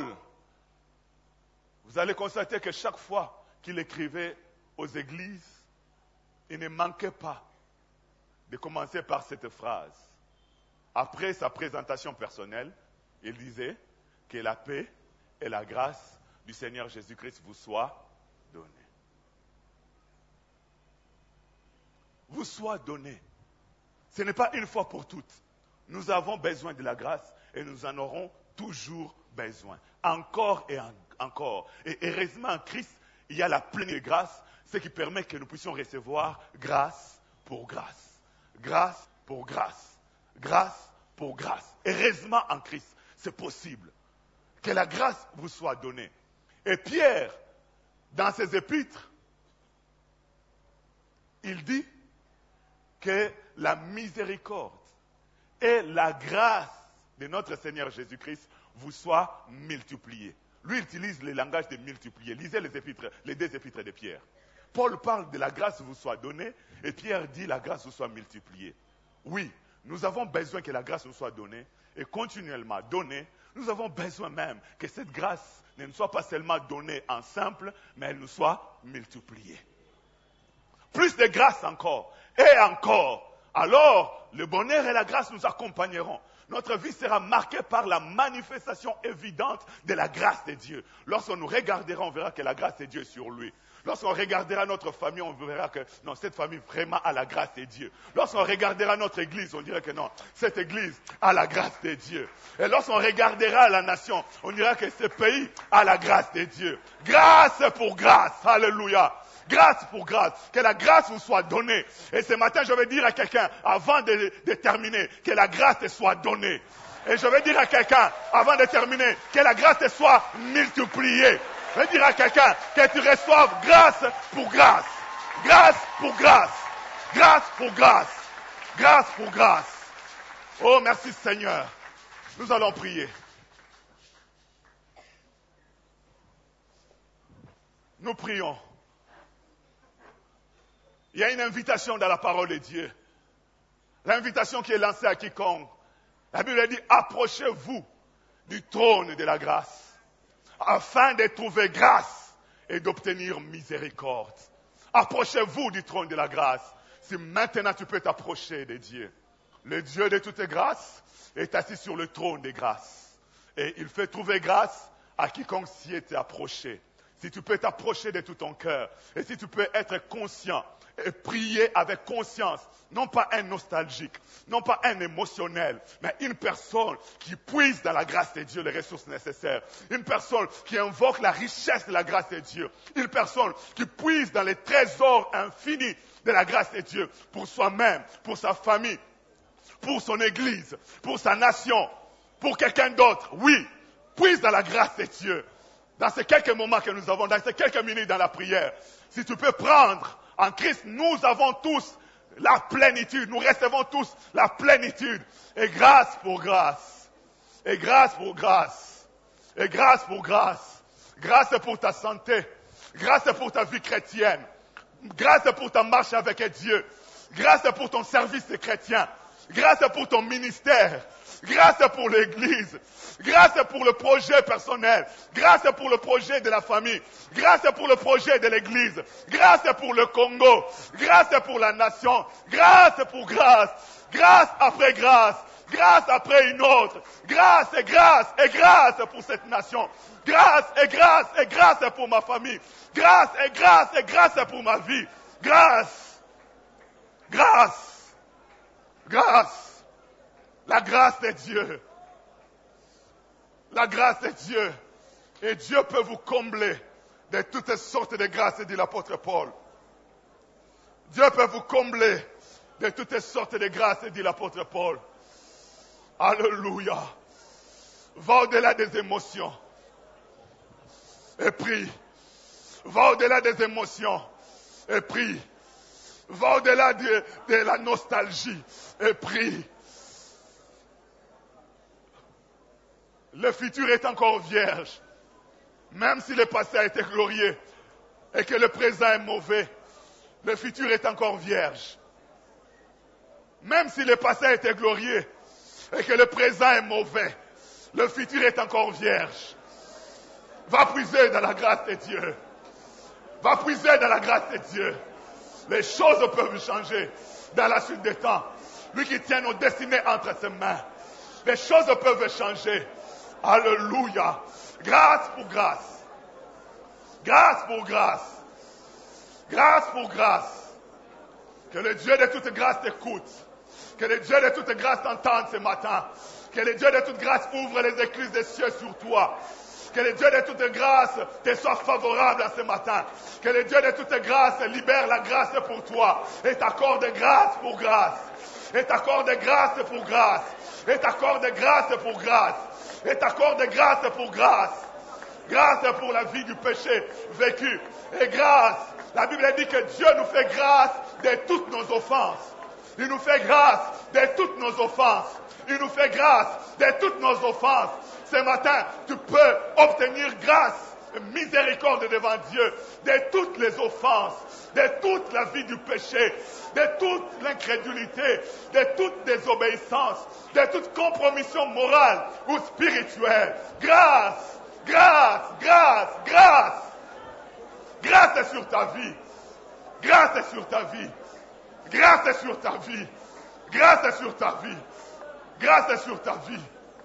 vous allez constater que chaque fois qu'il écrivait aux églises, il ne manquait pas de commencer par cette phrase. Après sa présentation personnelle, il disait que la paix et la grâce du Seigneur Jésus-Christ vous soient données. Vous soient données. Ce n'est pas une fois pour toutes. Nous avons besoin de la grâce et nous en aurons toujours besoin. Encore et encore. Et heureusement en Christ, il y a la pleine grâce, ce qui permet que nous puissions recevoir grâce pour grâce. Grâce pour grâce. Grâce pour grâce. Heureusement en Christ, c'est possible. Que la grâce vous soit donnée. Et Pierre, dans ses épîtres, il dit que la miséricorde et la grâce de notre Seigneur Jésus-Christ vous soient multipliées. Lui utilise le langage de multiplier. Lisez les deux épîtres de Pierre. Paul parle de la grâce vous soit donnée et Pierre dit la grâce vous soit multipliée. Oui, nous avons besoin que la grâce nous soit donnée et continuellement donnée. Nous avons besoin même que cette grâce ne nous soit pas seulement donnée en simple, mais elle nous soit multipliée. Plus de grâce encore et encore. Alors, le bonheur et la grâce nous accompagneront. Notre vie sera marquée par la manifestation évidente de la grâce de Dieu. Lorsqu'on nous regardera, on verra que la grâce de Dieu est sur lui. Lorsqu'on regardera notre famille, on verra que non, cette famille vraiment a la grâce de Dieu. Lorsqu'on regardera notre église, on dirait que non, cette église a la grâce de Dieu. Et lorsqu'on regardera la nation, on dira que ce pays a la grâce de Dieu. Grâce pour grâce. Alléluia. Grâce pour grâce. Que la grâce vous soit donnée. Et ce matin, je vais dire à quelqu'un, avant de terminer, que la grâce te soit donnée. Et je vais dire à quelqu'un, avant de terminer, que la grâce te soit multipliée. Je vais dire à quelqu'un que tu reçoives grâce pour grâce. Grâce pour grâce. Grâce pour grâce. Grâce pour grâce. Oh, merci Seigneur. Nous allons prier. Nous prions. Il y a une invitation dans la parole de Dieu. L'invitation qui est lancée à quiconque. La Bible dit, approchez-vous du trône de la grâce, afin de trouver grâce et d'obtenir miséricorde. Approchez-vous du trône de la grâce. Si maintenant tu peux t'approcher de Dieu. Le Dieu de toute grâce est assis sur le trône des grâces. Et il fait trouver grâce à quiconque s'y est approché. Si tu peux t'approcher de tout ton cœur, et si tu peux être conscient et prier avec conscience, non pas un nostalgique, non pas un émotionnel, mais une personne qui puise dans la grâce de Dieu les ressources nécessaires, une personne qui invoque la richesse de la grâce de Dieu, une personne qui puise dans les trésors infinis de la grâce de Dieu pour soi-même, pour sa famille, pour son église, pour sa nation, pour quelqu'un d'autre. Oui, puise dans la grâce de Dieu. Dans ces quelques moments que nous avons, dans ces quelques minutes dans la prière, si tu peux prendre en Christ, nous avons tous la plénitude, nous recevons tous la plénitude. Et grâce pour grâce, et grâce pour grâce, et grâce pour grâce, grâce pour ta santé, grâce pour ta vie chrétienne, grâce pour ta marche avec Dieu, grâce pour ton service chrétien, grâce pour ton ministère, grâce pour l'église, grâce pour le projet personnel, grâce pour le projet de la famille, grâce pour le projet de l'église, grâce pour le Congo, grâce pour la nation, grâce pour grâce, grâce après grâce, grâce après une autre, grâce et grâce et grâce pour cette nation, grâce et grâce et grâce pour ma famille, grâce et grâce et grâce pour ma vie, grâce, grâce, grâce. La grâce de Dieu. La grâce de Dieu. Et Dieu peut vous combler de toutes sortes de grâces, dit l'apôtre Paul. Dieu peut vous combler de toutes sortes de grâces, dit l'apôtre Paul. Alléluia. Va au-delà des émotions. Et prie. Va au-delà des émotions. Et prie. Va au-delà de la nostalgie. Et prie. Le futur est encore vierge. Même si le passé a été glorieux et que le présent est mauvais, le futur est encore vierge. Même si le passé a été glorieux et que le présent est mauvais, le futur est encore vierge. Va puiser dans la grâce de Dieu. Va puiser dans la grâce de Dieu. Les choses peuvent changer dans la suite des temps. Lui qui tient nos destinées entre ses mains. Les choses peuvent changer. Alléluia. Grâce pour grâce. Grâce pour grâce. Grâce pour grâce. Que le Dieu de toute grâce t'écoute. Que le Dieu de toute grâce t'entende ce matin. Que le Dieu de toute grâce ouvre les écluses des cieux sur toi. Que le Dieu de toute grâce te soit favorable à ce matin. Que le Dieu de toute grâce libère la grâce pour toi. Et t'accorde grâce pour grâce. Et t'accorde grâce pour grâce. Et t'accorde grâce pour grâce. Et t'accorde grâce pour grâce. Grâce pour la vie du péché vécu. Et grâce. La Bible dit que Dieu nous fait grâce de toutes nos offenses. Il nous fait grâce de toutes nos offenses. Il nous fait grâce de toutes nos offenses. Ce matin, tu peux obtenir grâce et miséricorde devant Dieu de toutes les offenses, de toute la vie du péché, de toute l'incrédulité, de toute désobéissance, de toute compromission morale ou spirituelle. Grâce, grâce, grâce, grâce. Grâce est sur ta vie. Grâce est sur ta vie. Grâce est sur ta vie. Grâce est sur ta vie. Grâce est sur ta vie.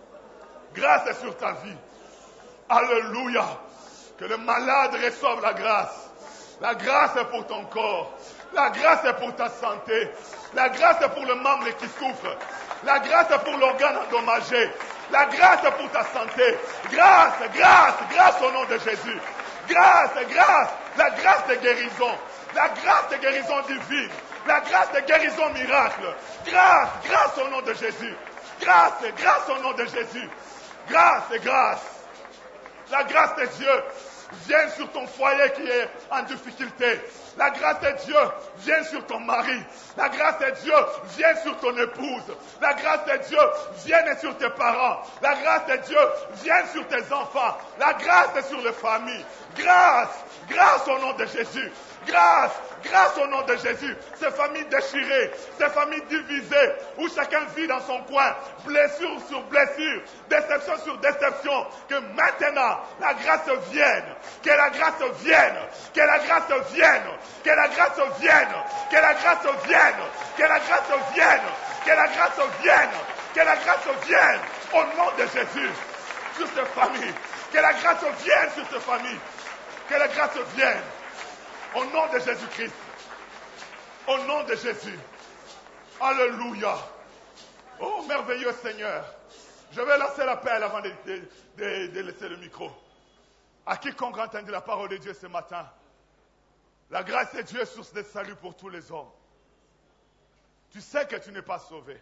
Grâce est sur ta vie. Alléluia. Que le malade reçoive la grâce. La grâce est pour ton corps. La grâce est pour ta santé. La grâce est pour le membre qui souffre. La grâce est pour l'organe endommagé. La grâce est pour ta santé. Grâce, grâce, grâce au nom de Jésus. Grâce, grâce, la grâce de guérison. La grâce de guérison divine. La grâce de guérison miracle. Grâce, grâce au nom de Jésus. Grâce au nom de Jésus. Grâce. La grâce de Dieu vient sur ton foyer qui est en difficulté. La grâce de Dieu vient sur ton mari. La grâce de Dieu vient sur ton épouse. La grâce de Dieu vient sur tes parents. La grâce de Dieu vient sur tes enfants. La grâce est sur les familles. Grâce au nom de Jésus. Grâce au nom de Jésus. Ces familles déchirées, ces familles divisées, où chacun vit dans son coin, blessure sur blessure, déception sur déception, que maintenant la grâce vienne, que la grâce vienne, que la grâce vienne, que la grâce vienne, que la grâce vienne, que la grâce vienne, que la grâce vienne, que la grâce vienne, au nom de Jésus, sur ces familles, que la grâce vienne sur ces familles, que la grâce vienne. Au nom de Jésus-Christ. Au nom de Jésus. Alléluia. Oh, merveilleux Seigneur. Je vais lancer l'appel avant de laisser le micro. À quiconque a entendu la parole de Dieu ce matin. La grâce de Dieu est source de salut pour tous les hommes. Tu sais que tu n'es pas sauvé.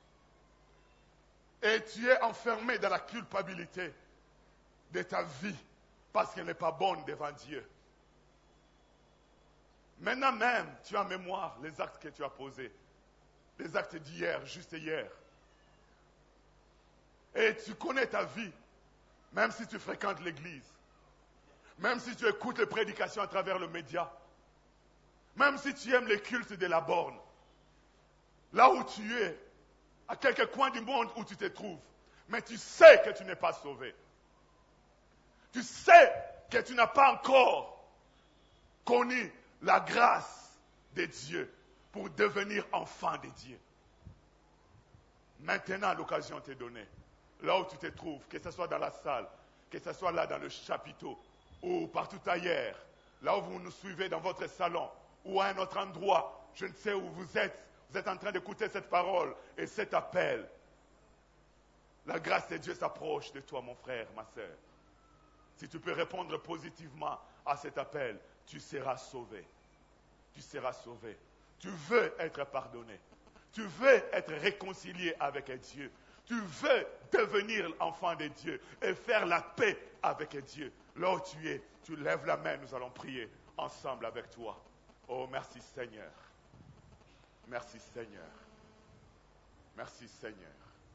Et tu es enfermé dans la culpabilité de ta vie parce qu'elle n'est pas bonne devant Dieu. Maintenant même, tu as en mémoire les actes que tu as posés. Les actes d'hier, juste hier. Et tu connais ta vie, même si tu fréquentes l'église. Même si tu écoutes les prédications à travers le média. Même si tu aimes les cultes de la borne. Là où tu es, à quelques coins du monde où tu te trouves. Mais tu sais que tu n'es pas sauvé. Tu sais que tu n'as pas encore connu la grâce de Dieu pour devenir enfant de Dieu. Maintenant, l'occasion t'est donnée. Là où tu te trouves, que ce soit dans la salle, que ce soit là dans le chapiteau, ou partout ailleurs, là où vous nous suivez dans votre salon, ou à un autre endroit, je ne sais où vous êtes en train d'écouter cette parole et cet appel. La grâce de Dieu s'approche de toi, mon frère, ma sœur. Si tu peux répondre positivement à cet appel, tu seras sauvé. Tu seras sauvé. Tu veux être pardonné. Tu veux être réconcilié avec Dieu. Tu veux devenir enfant de Dieu et faire la paix avec Dieu. Là où tu es, tu lèves la main, nous allons prier ensemble avec toi. Oh, merci Seigneur. Merci Seigneur. Merci Seigneur.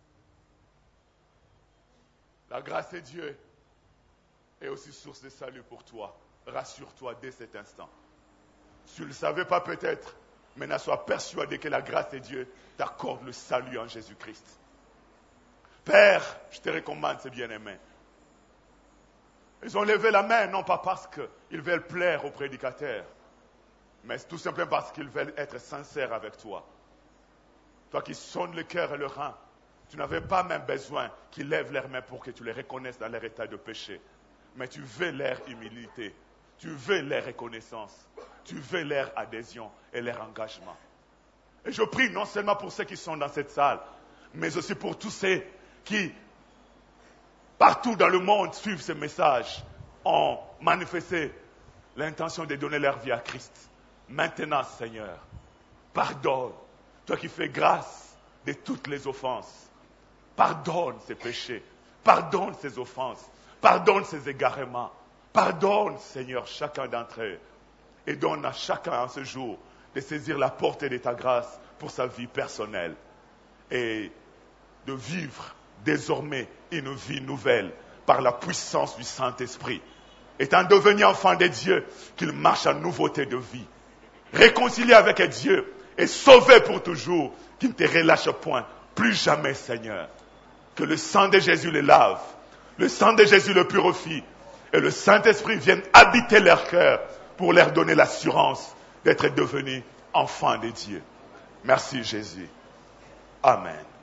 La grâce de Dieu est aussi source de salut pour toi. Rassure-toi dès cet instant. Tu ne le savais pas peut-être, maintenant sois persuadé que la grâce de Dieu t'accorde le salut en Jésus-Christ. Père, je te recommande ces bien-aimés. Ils ont levé la main, non pas parce qu'ils veulent plaire aux prédicateurs, mais tout simplement parce qu'ils veulent être sincères avec toi. Toi qui sonnes le cœur et le rein, tu n'avais pas même besoin qu'ils lèvent leurs mains pour que tu les reconnaisses dans leur état de péché. Mais tu veux leur humilité, tu veux leur reconnaissance, tu veux leur adhésion et leur engagement. Et je prie non seulement pour ceux qui sont dans cette salle, mais aussi pour tous ceux qui, partout dans le monde, suivent ce message, ont manifesté l'intention de donner leur vie à Christ. Maintenant, Seigneur, pardonne, toi qui fais grâce de toutes les offenses. Pardonne ces péchés, pardonne ces offenses, pardonne ces égarements. Pardonne, Seigneur, chacun d'entre eux. Et donne à chacun en ce jour de saisir la portée de ta grâce pour sa vie personnelle. Et de vivre désormais une vie nouvelle par la puissance du Saint-Esprit. Étant devenu enfant de Dieu, qu'il marche en nouveauté de vie. Réconcilié avec Dieu et sauvé pour toujours, qu'il ne te relâche point, plus jamais, Seigneur. Que le sang de Jésus les lave, le sang de Jésus le purifie, et le Saint-Esprit vienne habiter leur cœur pour leur donner l'assurance d'être devenus enfants de Dieu. Merci Jésus. Amen.